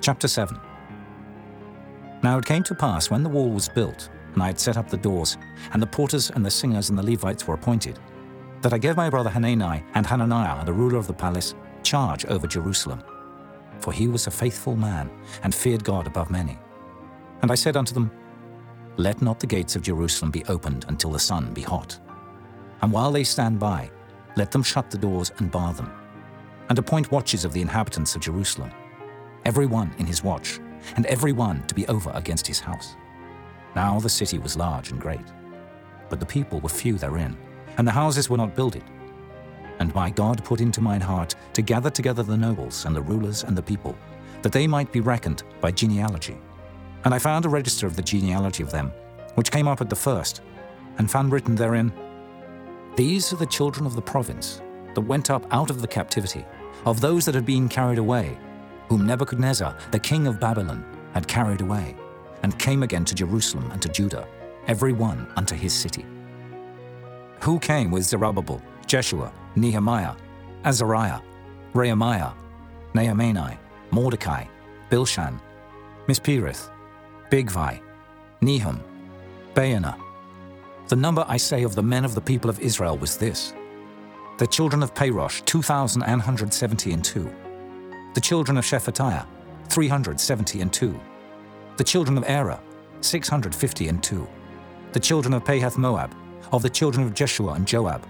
Chapter 7. Now it came to pass, when the wall was built, and I had set up the doors, and the porters and the singers and the Levites were appointed, that I gave my brother Hanani and Hananiah, the ruler of the palace, charge over Jerusalem. For he was a faithful man, and feared God above many. And I said unto them, Let not the gates of Jerusalem be opened until the sun be hot. And while they stand by, let them shut the doors and bar them, and appoint watches of the inhabitants of Jerusalem, every one in his watch, and every one to be over against his house. Now the city was large and great, but the people were few therein, and the houses were not builded. And my God put into mine heart to gather together the nobles and the rulers and the people, that they might be reckoned by genealogy. And I found a register of the genealogy of them, which came up at the first, and found written therein, These are the children of the province that went up out of the captivity, of those that had been carried away, whom Nebuchadnezzar, the king of Babylon, had carried away, and came again to Jerusalem and to Judah, every one unto his city. Who came with Zerubbabel, Jeshua, Nehemiah, Azariah, Rehemiah, Nehemani, Mordecai, Bilshan, Mispereth, Bigvai, Nehum, Baanah. The number, I say, of the men of the people of Israel was this: the children of Parosh, 2,172. The children of Shephatiah, 372. The children of Erah, 652. The children of Pahath Moab, of the children of Jeshua and Joab,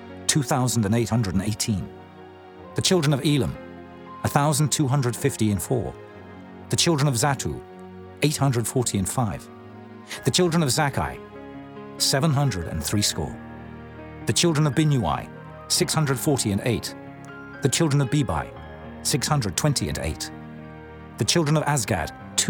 2,818. The children of Elam, 1,254. The children of Zatu, 845. The children of Zakkai, 703 score. The children of Binnui, 648. The children of Bebai, 628. The children of Azgad,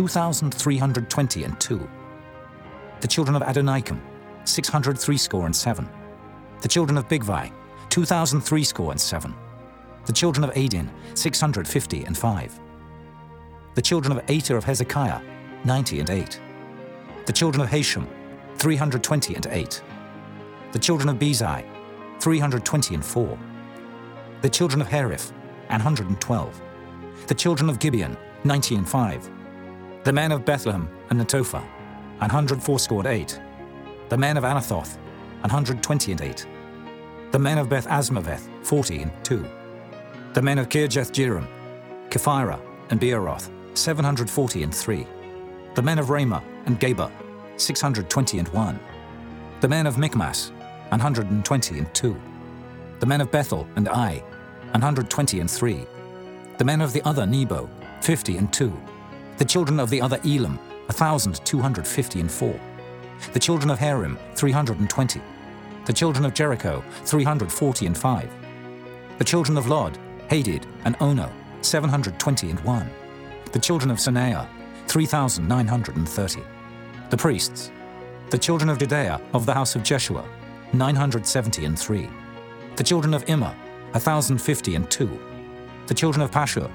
2,322. The children of Adonikam, 603 score and 7. The children of Bigvai, 2,003 score and 7. The children of Adin, 650 and 5. The children of Ater of Hezekiah, 90 and 8. The children of Hashem, 320 and 8. The children of Bezai, 320 and 4. The children of Hariph, 112. The children of Gibeon, 90 and 5. The men of Bethlehem and Netophah, 104 score and 8. The men of Anathoth, 120 and 8. The men of Beth Asmaveth, 40 and 2. The men of Kirjath-jearim, Kephirah and Beeroth, 740 and 3. The men of Ramah and Geba, 620 and 1. The men of Michmas, 120 and 2. The men of Bethel and Ai, 120 and 3. The men of the other Nebo, 50 and 2. The children of the other Elam, 1,250 and 4. The children of Harim, 320. The children of Jericho, 340 and 5. The children of Lod, Hadid and Ono, 720 and 1. The children of Sanaiah, 3,930. The priests. The children of Judea of the house of Jeshua, 970 and 3. The children of Immer, 1,050 and 2. The children of Pashur,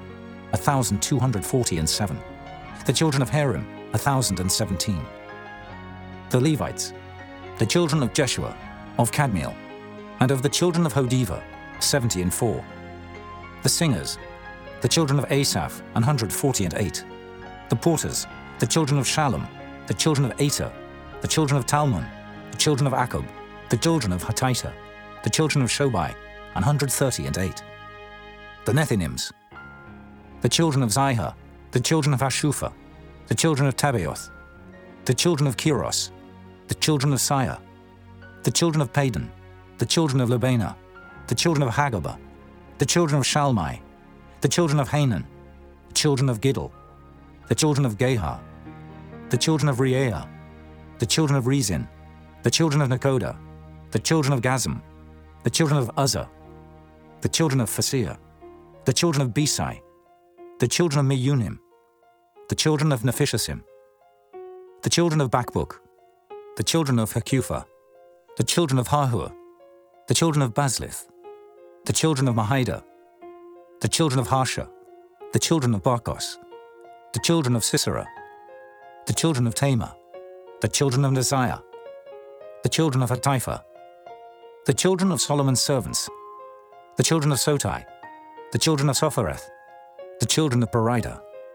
1,240 and 7. The children of Harim, 1,017. The Levites, the children of Jeshua, of Kadmiel, and of the children of Hodiva, 70 and 4. The singers, the children of Asaph, 140 and 8. The porters, the children of Shallum, the children of Ater, the children of Talmon, the children of Akub, the children of Hatita, the children of Shobai, 130 and 8. The Nethinims, the children of Zihah, the children of Hashupha, the children of Tabaoth, the children of Kiros, the children of Siyah, the children of Padan, the children of Lebanah, the children of Hagabah, the children of Shalmai, the children of Hanan, the children of Giddel, the children of Gehar, the children of Reaiah, the children of Rezin, the children of Nekoda, the children of Gazam, the children of Uzzah, the children of Phasir, the children of Besai, the children of Meunim, the children of Nephishasim, the children of Bakbuk, the children of Hakupha, the children of Hahur, the children of Bazlith, the children of Mahida, the children of Harsha, the children of Barkos, the children of Sisera, the children of Tamar, the children of Neziah, the children of Hatipha, the children of Solomon's servants, the children of Sotai, the children of Sophereth, the children of Perida,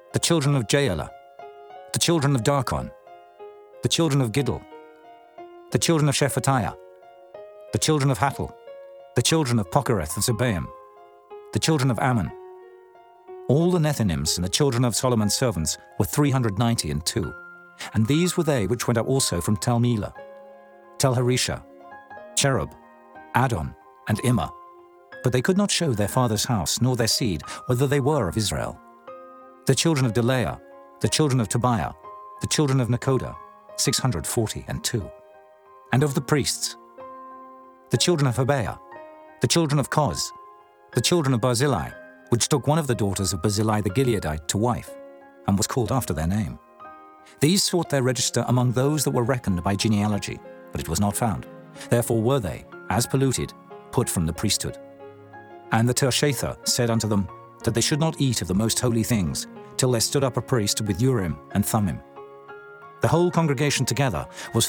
the children of Jaela, the children of Darkon, the children of Giddel, the children of Shephatiah, the children of Hattil, the children of Pokereth-Zebaim, the children of Ammon. All the Nethinims and the children of Solomon's servants were 392, and these were they which went up also from Tel Melah, Tel Harisha, Cherub, Adon, and Immer, but they could not show their father's house nor their seed whether they were of Israel. The children of Delaiah, the children of Tobiah, the children of Nekoda, 642, and of the priests, the children of Habeah, the children of Koz, the children of Barzillai, which took one of the daughters of Barzillai the Gileadite to wife, and was called after their name. These sought their register among those that were reckoned by genealogy, but it was not found. Therefore were they, as polluted, put from the priesthood. And the Tershatha said unto them that they should not eat of the most holy things, till there stood up a priest with Urim and Thummim. The whole congregation together was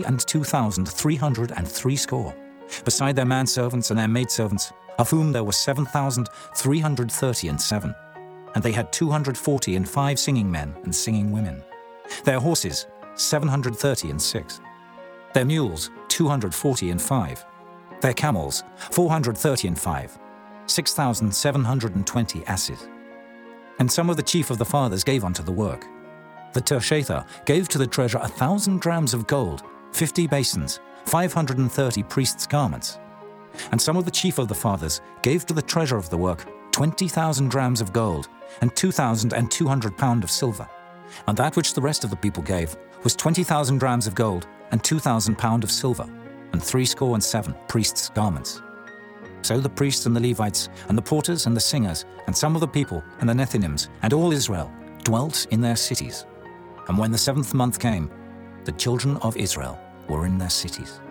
42,303 score, beside their manservants and their maidservants, of whom there were 7,337, and they had 245 singing men and singing women. Their horses, 736. Their mules, 245. Their camels, 435. 6,720 asses. And some of the chief of the fathers gave unto the work. The Tershatha gave to the treasure 1,000 drams of gold, 50 basins, 530 priests' garments. And some of the chief of the fathers gave to the treasure of the work 20,000 drams of gold, and 2,200 pound of silver. And that which the rest of the people gave was 20,000 drams of gold, and 2,000 pound of silver, and 67 priests' garments. So the priests and the Levites, and the porters and the singers, and some of the people, and the Nethinims, and all Israel, dwelt in their cities. And when the 7th month came, the children of Israel were in their cities.